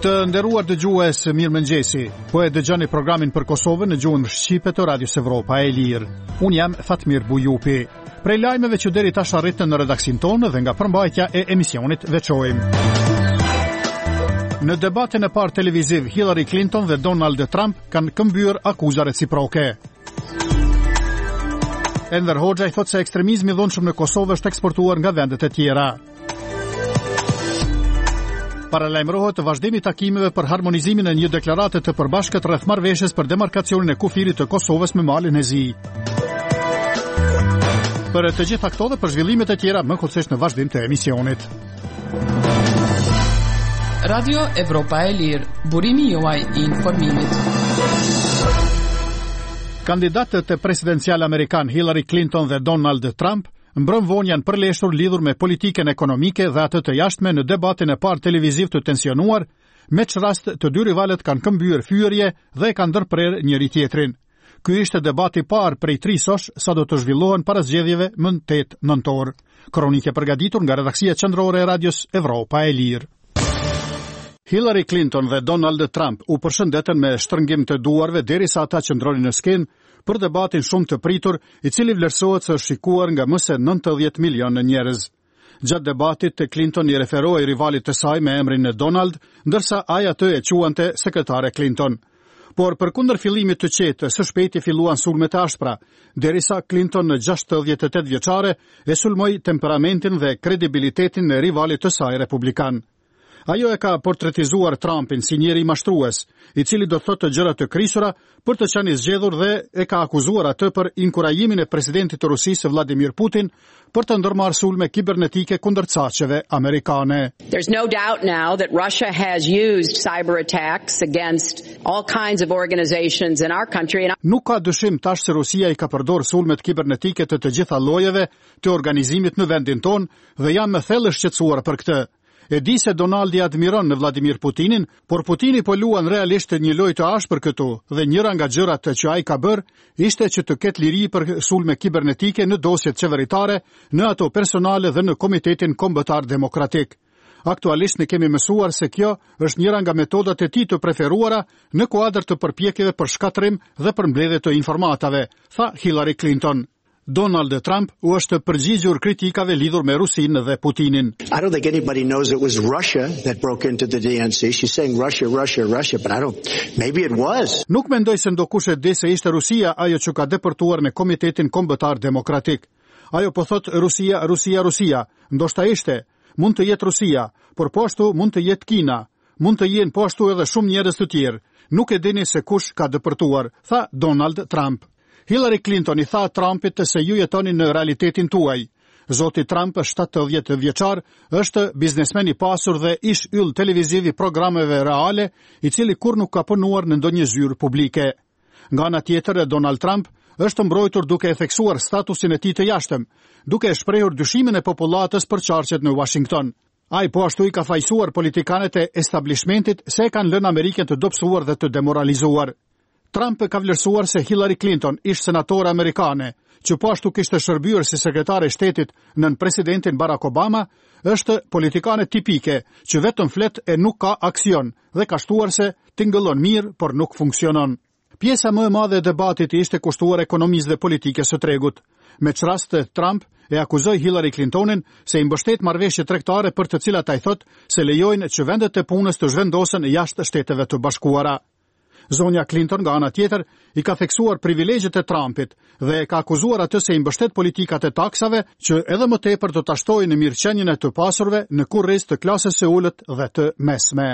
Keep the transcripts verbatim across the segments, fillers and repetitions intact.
Të nderuar dëgjues, mirëmëngjesi. Po e dëgjoni programin për Kosovën në gjuhën shqipe të Radios Evropa e Lirë. Unë jam Fatmir Bujupi. Prej lajmeve që deri tash arritën në redaksin tonë dhe nga përmbajtja e emisionit veçojmë. Në debatin e parë televiziv, Hillary Clinton dhe Donald Trump kanë këmbyer akuza reciproke. Enver Hoxha i thot se ekstremizmi i dhunshëm në Kosovë është eksportuar nga vendet e tjera. Paralajmërohet vazhdimi i takimeve për harmonizimin e një deklarate të përbashkët rreth marrëveshjes për demarkacionin e kufirit të Kosovës me malin e zi. Për të gjitha këto dhe për zhvillimet e tjera më kollësisht në vazhdim të emisionit. Radio Evropa e Lirë, burimi juaj i informimit. Kandidatët e presidencial amerikan Hillary Clinton dhe Donald Trump mbrëm vonjan përleshur lidhur me politikën ekonomike dhe atë të jashtme në debatin e parë televiziv të tensionuar, me që rast të dy rivalet kanë këmbyer fyerje dhe e kanë ndërprer njëri tjetrin. Ky ishte debati i parë prej tri sosh sa do të zhvillohen para zgjedhjeve më tetë nëntor. Kronike përgatitur nga redaksia qendrore e Radios Evropa e Lirë. Hillary Clinton dhe Donald Trump u përshëndetën me shtrëngim të duarve derisa ata qëndronin në skenë për debatin shumë të pritur, i cili vlerësohet se është shikuar nga më se nëntëdhjetë milionë njerëz. Gjatë debatit, Clinton i referoi rivalit të saj me emrin e Donald, ndërsa ai atë e quante sekretare Clinton. Por përkundër fillimit të qetë, së shpejti filluan sulmet e ashpra, derisa Clinton në gjashtëdhjetë e tetë vjeçare e sulmoi temperamentin dhe kredibilitetin e rivalit të saj republikan. Ajo e ka portretizuar Trumpin si njeri mashtrues, i cili do thotë gjëra të krisura për të qenë i zgjedhur dhe e ka akuzuar atë për inkurajimin e presidentit të Rusisë Vladimir Putin për të ndërmarrë sulme kibernetike kundër caqeve amerikane. There's no doubt now that Russia has used cyber attacks against all kinds of organizations in our country. And... Nuk ka dyshim tash se Rusia i ka përdorur sulmet kibernetike të të gjitha llojeve të organizimit në vendin tonë dhe jam me thellë shqetësuar për këtë. E di se Donaldi admiron në Vladimir Putinin, por Putini po luan realisht një lojë të ashpër këtu dhe njëra nga gjërat që ai ka bërë ishte që të ketë liri për sulme kibernetike në dosjet qeveritare, në ato personale dhe në Komitetin Kombëtar Demokratik. Aktualisht ne kemi mësuar se kjo është njëra nga metodat e tij të preferuara në kuadër të përpjekjeve për shkatrim dhe për mbledhje të informatave, tha Hillary Clinton. Donald Trump u është përgjigjur kritikave lidhur me Rusinë dhe Putinin. I don't think anybody knows it was Russia that broke into the D N C. She's saying Russia, Russia, Russia, but I don't. Maybe it was. Nuk mendoj se ndokush e di se ishte Rusia ajo që ka depërtuar në Komitetin Kombëtar Demokratik. Ajo po thot Rusia, Rusia, Rusia. Ndoshta ishte, mund të jetë Rusia, por po ashtu mund të jetë Kina. Mund të jenë po ashtu edhe shumë njerëz të tjerë. Nuk e dini se kush ka depërtuar, tha Donald Trump. Hillary Clinton i tha Trumpit se ju jetoni në realitetin tuaj. Zoti Trump, shtatëdhjetë vjeçar, është biznesmen i pasur dhe ish yll televiziv i programeve reale, i cili kur nuk ka punuar në ndonjë zyrë publike. Nga ana tjetër, Donald Trump është mbrojtur duke e theksuar statusin e tij të jashtëm, duke e shprehur dyshimin e popullatës për çarqet në Washington. Ai po ashtu i ka fajsuar politikanët e establishmentit se e kanë lënë Amerikën të dobësuar dhe të demoralizuar. Trump ka vlerësuar se Hillary Clinton, ish senatore amerikane, që po ashtu kishte shërbyer si sekretare e shtetit nën presidentin Barack Obama, është politikane tipike, që vetëm flet e nuk ka aksion dhe ka shtuar se tingëllon mirë, por nuk funksionon. Pjesa më e madhe e debatit ishte kushtuar ekonomisë dhe politikës së tregut. Me çrast Trump e akuzoi Hillary Clintonin se i mbështet marrëveshje tregtare për të cilat ai thot se lejojnë që vendet e punës të zhvendosen jashtë Shteteve të Bashkuara. Zonja Clinton nga ana tjetër i ka theksuar privilegjet e Trumpit dhe e ka akuzuar atë se i mbështet politikat e taksave që edhe më tepër do ta shtojnë në mirëqenien e të pasurve në kurriz të klasës së ulët dhe të mesme.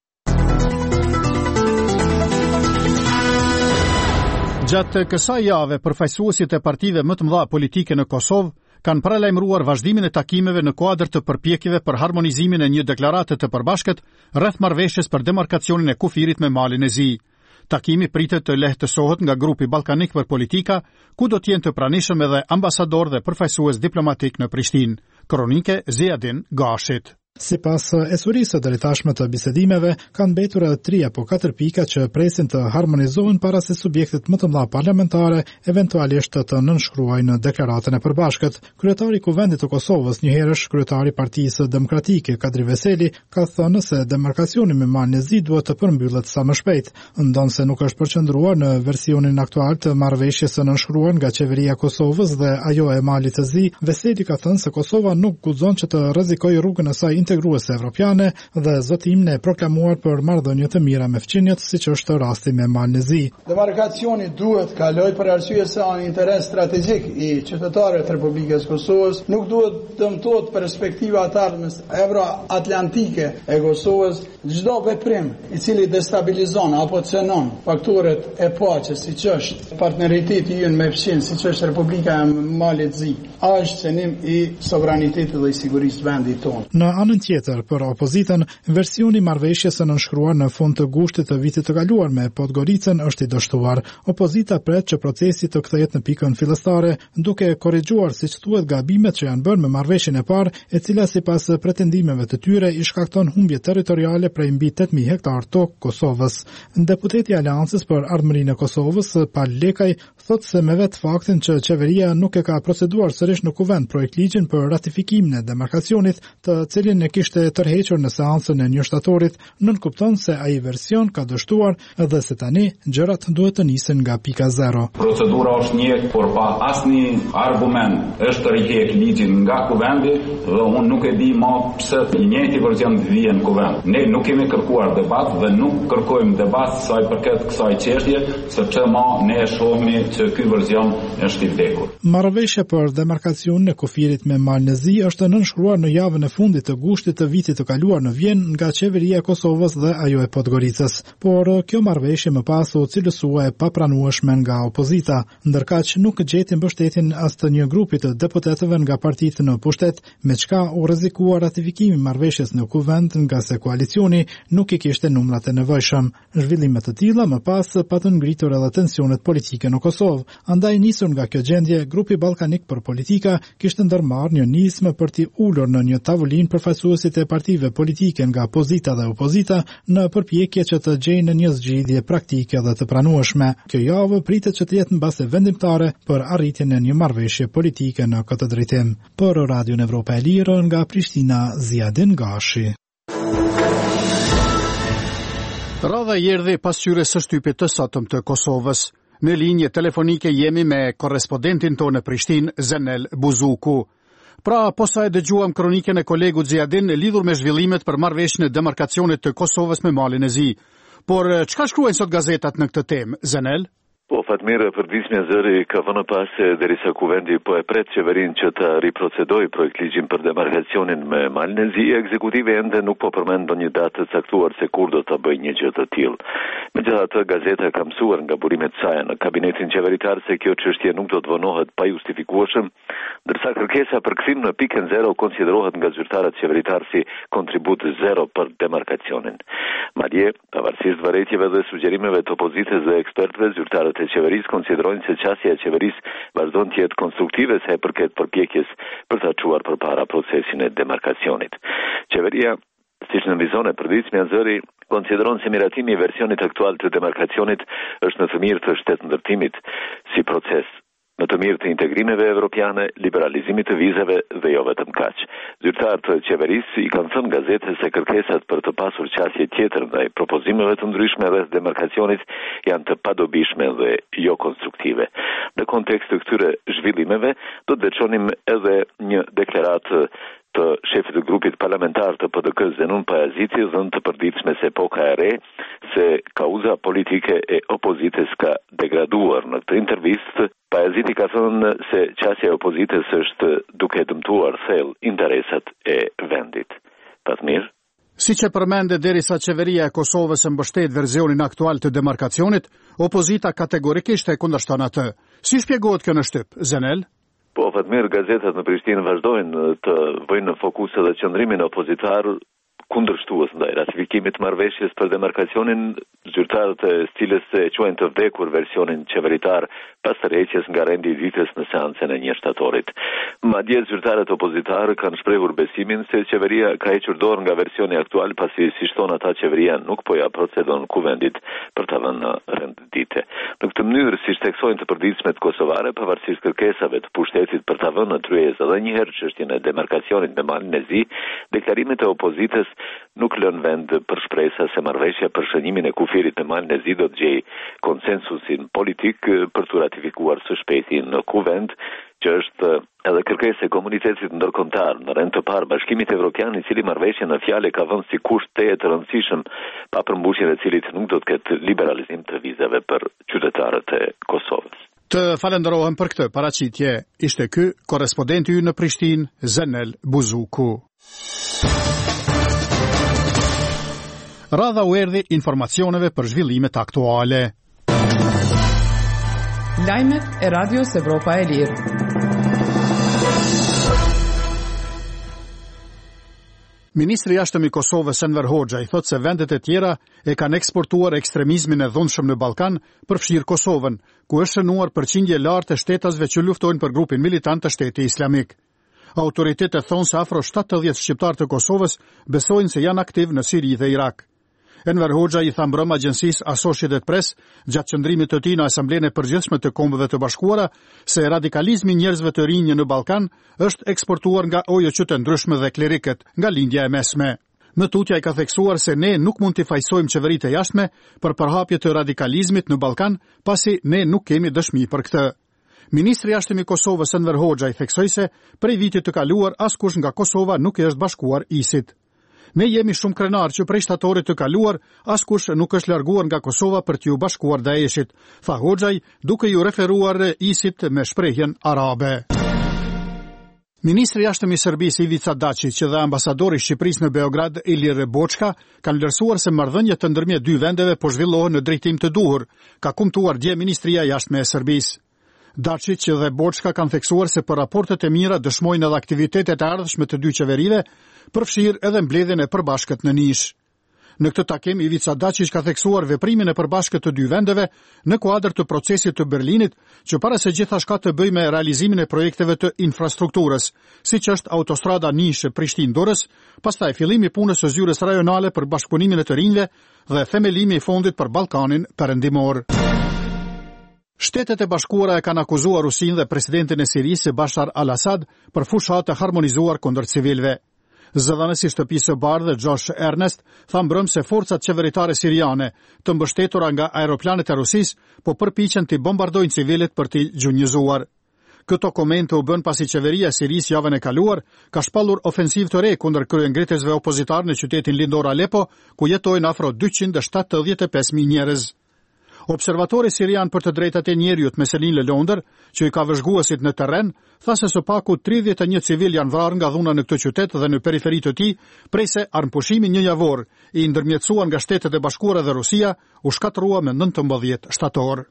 Gjatë kësaj jave, përfaqësuesit e partive më të mëdha politike në Kosovë kanë paralajmëruar vazhdimin e takimeve në kuadër të përpjekjeve për harmonizimin e një deklarate të përbashkët rreth marrëveshjes për demarkacionin e kufirit me malin e zi. Takimi pritet të lehtësohet nga grupi ballkanik për politika, ku do të jenë të pranishëm edhe ambasador dhe përfaqësues diplomatik në Prishtinë. Kronike Ziadin Gashit. Sipas esurisë deri tashmë të bisedimeve, kanë mbetur tri apo katër pika që presin të harmonizohen para se subjektet më të mëdha parlamentare eventualisht të nënshkruajnë në deklaratën e përbashkët. Kryetari i Kuvendit të Kosovës, njëherësh kryetari i Partisë Demokratike, Kadri Veseli, ka thënë se demarkacioni me Mal Nezi duhet të përmbyllet sa më shpejt, ndonse nuk është përqendruar në versionin aktual të marrëveshjes së nënshkruar nga qeveria e Kosovës dhe ajo e Malit të Zi. Veseli ka thënë se Kosova nuk guxon që të rrezikojë rrugën e saj integruese evropiane dhe zotimin e proklamuar për marrëdhënie të mira me fqinjet, siç është rasti me Mal Nezi. Demarkacioni duhet kaloj për arsye se është interes strategjik i qytetarëve të Republikës Kosovës, nuk duhet dëmtohet perspektiva e ardhmes euro-atlantike e Kosovës. Çdo veprim i cili destabilizon apo cënon faktorët e paqes, siç është partneriteti ynë me fqin, siç është Republika e Malit Zi, është cënim i sovranitetit dhe i sigurisë vendit tonë. Në anën tjetër, për opozitën, versioni i marrëveshjes së nënshkruar në fund të gushtit të vitit të kaluar me Podgoricën është i dështuar. Opozita pret që procesi të kthehet në pikën fillestare, duke korrigjuar siç thuhet gabimet që janë bërë me marrëveshjen e parë, e cila sipas pretendimeve të tyre i shkakton humbje territoriale prej mbi tetë mijë hektar tokë Kosovës. Deputeti i Aleancës për Ardhmërinë e Kosovës, Pal Lekaj, thotë se me vetë faktin që qeveria nuk e ka proceduar sërish në kuvend projekt ligjin për ratifikimin e demarkacionit, të cilin e kishte tërhequr në seancën e njështatorit, nënkupton se ai version ka dështuar edhe se tani gjërat duhet të nisen nga pika zero. Procedura është një, por pa asnjë argument është tërheq ligjin nga kuvendi dhe unë nuk e di më pse i njëjti version vjen në kuvend. Ne nuk kemi kërkuar debat dhe nuk kërkojmë debat sa i përket kësaj çështje, sepse më ne e shohim që ky version është i vdekur. Marrëveshja për demarkacionin e kufirit me Mal Nezi është nënshkruar në javën e fundit të gushtit të vitit të kaluar në Vjen nga qeveria e Kosovës dhe ajo e Podgoricës, por kjo marrëveshje më pas u cilësua e papranueshme nga opozita, ndërkaq nuk gjeti mbështetjen as të një grupi të deputetëve nga partitë në pushtet, me çka u rrezikua ratifikimi i marrëveshjes në kuvend nga se koalicioni nuk i kishte numrat e nevojshëm. Zhvillime të tilla më pas patën ngritur edhe tensionet politike në Kosovë. Andaj nisur nga kjo gjendje, grupi ballkanik për politika kishte ndërmarrë një nismë për t'i ulur në një tavolinë përfaqësuesit e partive politike nga pozita dhe opozita në përpjekje që të gjejnë një zgjidhje praktike dhe të pranueshme. Kjo javë pritet që të jetë mbase vendimtare për arritjen e një marrëveshje politike në këtë drejtim. Për Radion Evropa e Lirë nga Prishtina, Ziadin Gashi. Radha erdhi pasqyrës së shtypit të sotëm të Kosovës. Në linje telefonike jemi me korrespondentin tonë në Prishtinë, Zenel Buzuku. Pra, posa e dëgjuam kroniken e kolegu Ziadin lidhur me zhvillimet për marrëveshjen e demarkacionit të Kosovës me Malin e Zi. Por çka shkruajnë sot gazetat në këtë temë, Zenel? Po, Fatmir, përdismja zëri ka vënë pas se derisa kuvendi po e pret qeverinë që të riprocedoj projekt ligjin për demarkacionin me Malin e Zi, ekzekutive ende nuk po përmend ndonjë datë të caktuar se kur do ta bëjë një gjë të tillë. Megjithatë, gazeta ka mësuar nga burimet saj në kabinetin qeveritar se kjo çështje nuk do të vonohet pa justifikueshëm, ndërsa kërkesa për kthim në pikën zero konsiderohet nga zyrtarët qeveritar si kontribut zero për demarkacionin. Madje, pavarësisht vërejtjeve dhe sugjerimeve të opozitës dhe ekspertëve, zyrtarët e qeverisë konsiderojnë se qasja e qeverisë vazhdon të jetë konstruktive sa i përket përpjekjes për ta çuar përpara procesin e demarkacionit. Qeveria, siç nënvizon e përditshmja zëri, konsideron se miratimi i versionit aktual të demarkacionit është në të mirë të shtetëndërtimit si proces, në të mirë të integrimeve evropiane, liberalizimit të vizave dhe jo vetëm kaq. Zyrtarët të qeverisë i kanë thënë gazetës se kërkesat për të pasur qasje tjetër ndaj propozimeve të ndryshme rreth demarkacionit janë të padobishme dhe jo konstruktive. Në kontekst të këtyre zhvillimeve, do të veçonim edhe një deklaratë të shefit të grupit parlamentar të P D K Zenun Pajaziti, dhënë të përditshme se epoka e re, se kauza politike e opozitës ka degraduar. Në këtë intervistë, Pajaziti ka thënë se qasja e opozitës është duke dëmtuar thellë interesat e vendit. Fatmir? Si që përmende derisa qeveria e Kosovës mbështet versionin aktual të demarkacionit, opozita kategorikisht e kundërshton atë. Si shpjegohet kjo në shtyp, Zenel? Po, Fatmir, gazetat në Prishtinë vazhdojnë të vëjnë në fokus edhe qëndrimin opozitar kundërshtues ndaj ratifikimit të marrëveshjes për demarkacionin. Zyrtarët e cilës e quajnë të vdekur versionin qeveritar pas tërheqjes nga rendi i ditës në seancën e një shtatorit. Madje zyrtarët opozitar kanë shprehur besimin se qeveria ka hequr dorë nga versioni aktual pasi si shton ata qeveria nuk po ja procedon kuvendit për ta vënë në renditje. Në këtë mënyrë, siç theksojnë të përditshmet kosovare, pavarësisht kërkesave të pushtetit për ta vënë në tryezë edhe një herë çështjen e demarkacionit me malin e zi, deklarimet e opozitës nuk lën vend për shpresa se marrëveshja për shënimin e kufirit me malin e zi do të gjejë konsensusin politik për të ratifikuar së shpejti në kuvend, që është edhe kërkesë e komunitetit ndërkombëtar. Në rend të parë, Bashkimi Evropian, i cili marrëveshjen në fjalë ka vënë si kusht të të rëndësishëm, pa përmbushjen e cilit nuk do të ketë liberalizim të vizave për qytetarët e Kosovës. Të falenderohem për këtë paraqitje. Ishte ky korrespondenti ynë në Prishtinë, Zenel Buzuku. Radha u erdhi informacioneve për zhvillimet aktuale. Lajmet e Radios Evropa e Lirë. Ministri i jashtëm i Kosovës Enver Hoxha i thotë se vendet e tjera e kanë eksportuar ekstremizmin e dhunshëm në Ballkan, përfshirë Kosovën, ku është shënuar përqindje lartë e shtetasve që luftojnë për grupin militant të Shteti Islamik. Autoritetet thonë se afro shtatëdhjetë shqiptarë të Kosovës besojnë se janë aktiv në Siri dhe Irak. Enver Hoxha i tha mbrëm agjensisë Associated Press gjatë qëndrimit të tij në Asamblenë e Përgjithshme të Kombeve të Bashkuara se radikalizmi i njerëzve të rinj në Ballkan është eksportuar nga O J Q të ndryshme dhe klerikët nga lindja e mesme. Më tutje ai ka theksuar se ne nuk mund t'i fajsojmë qeveritë e jashtme për përhapje të radikalizmit në Ballkan, pasi ne nuk kemi dëshmi për këtë. Ministri i jashtëm i Kosovës Enver Hoxha i theksoi se prej vitit të kaluar askush nga Kosova nuk i është bashkuar ISIT. Ne jemi shumë krenar që prej shtatorit të kaluar, askush nuk është larguar nga Kosova për t'ju bashkuar Daeshit, tha Hoxhaj, duke ju referuar ISIT me shprehjen arabe. Ministri i jashtëm i Serbisë Ivica Dačić dhe ambasadori i Shqipërisë në Beograd Ilir Boçka kanë vlerësuar se marrëdhëniet të ndërmjet dy vendeve po zhvillohen në drejtim të duhur, ka kumtuar dje Ministria e Jashtme e Serbisë. Dačić dhe Boçka kanë theksuar se për raportet e mira dëshmojnë edhe aktivitetet e ardhshme të dy qeverive, përfshirë edhe mbledhjen e përbashkët në Nish. Në këtë takim, Ivica Dačić ka theksuar veprimin e përbashkët të dy vendeve në kuadër të procesit të Berlinit, që para se gjithashtu ka të bëjë me realizimin e projekteve të infrastrukturës, siç është autostrada Nish-Prishtinë-Durrës, pastaj fillimi i punës së zyrës rajonale për bashkëpunimin e të rinjve dhe themelimi i fondit për Ballkanin Perëndimor. Shtetet e Bashkuara e kanë akuzuar Rusinë dhe presidentin e Sirisë Bashar al-Assad për fushat të harmonizuar kundër civilëve. Zëdhënësi i Shtëpisë së Bardhë Josh Ernest tha mbrëm se forcat qeveritare siriane, të mbështetura nga aeroplanet e Rusisë, po përpiqen të bombardojnë civilët për t'i gjunjëzuar. Këto komente u bën pasi qeveria e Sirisë javën e kaluar ka shpallur ofensivë të re kundër kryengritësve opozitar në qytetin lindor Aleppo, ku jetojnë afro dyqind e shtatëdhjetë e pesë mijë njerëz. Observatori sirian për të drejtat e njerëzit Meselin Lëlondër, që i ka vëzhguesit në terren, tha se së paku tridhjetë e një civil janë vrarë nga dhuna në këtë qytet dhe në periferi të tij, prej se armpushimi një javor i ndërmjetësuar nga Shtetet e Bashkuara dhe Rusia u shkatërrua me nëntëmbëdhjetë shtator.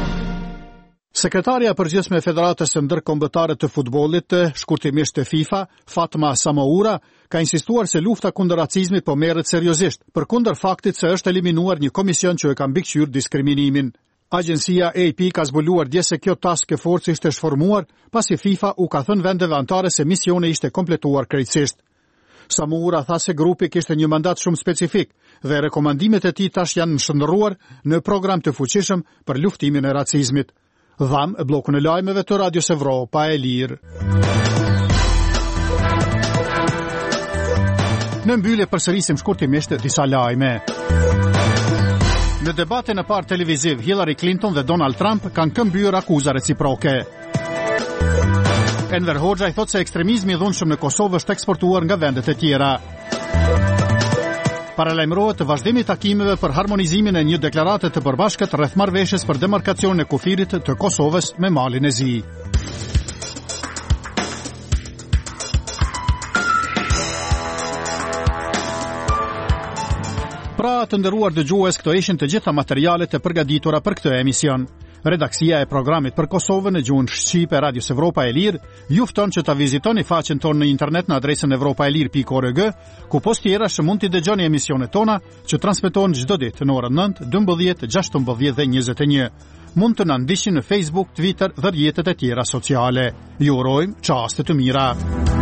Sekretarja e përgjithshme e Federatës së Ndërkombëtare të Futbollit, shkurtimisht e FIFA, Fatma Samaura, ka insistuar se lufta kundër racizmit po merret seriozisht, përkundër faktit se është eliminuar një komision që e ka mbikëqyrë diskriminimin. Agjencia A P ka zbuluar dje se kjo task force ishte shformuar, pasi FIFA u ka thënë vendeve anëtare se misioni ishte kompletuar krejtësisht. Samaura tha se grupi kishte një mandat shumë specifik dhe rekomandimet e tij tash janë shndërruar në program të fuqishëm për luftimin e racizmit. Dham e blokun e lajmeve të Radios Evropa e Lirë. Në mbyllje përsërisim shkurtimisht disa lajme. Në debatin e parë televiziv, Hillary Clinton dhe Donald Trump kanë këmbyer akuza reciproke. Enver Hoxha i thotë se ekstremizmi i dhunshëm në Kosovë është eksportuar nga vendet e tjera. Paralajmërohet të vazhdimi i takimeve për harmonizimin e një deklarate të përbashkët rreth marrëveshjes për demarkacionin e kufirit të Kosovës me malin e zi. Pra, të nderuar dëgjues, këto ishin të gjitha materialet e përgatitura për këtë emision. Redaksia e programit për Kosovën në gjuhën shqipe Radios Evropa e Lirë ju fton që ta vizitoni faqen tonë në internet në adresën evropaelir pikë org, ku post tjera që mund t'i dëgjoni emisionet tona që transmetohen çdo ditë në orën nëntë, dymbëdhjetë, gjashtëmbëdhjetë dhe njëzet e një. Mund të na ndiqni në Facebook, Twitter dhe rrjetet e tjera sociale. Ju urojmë çaste të mira.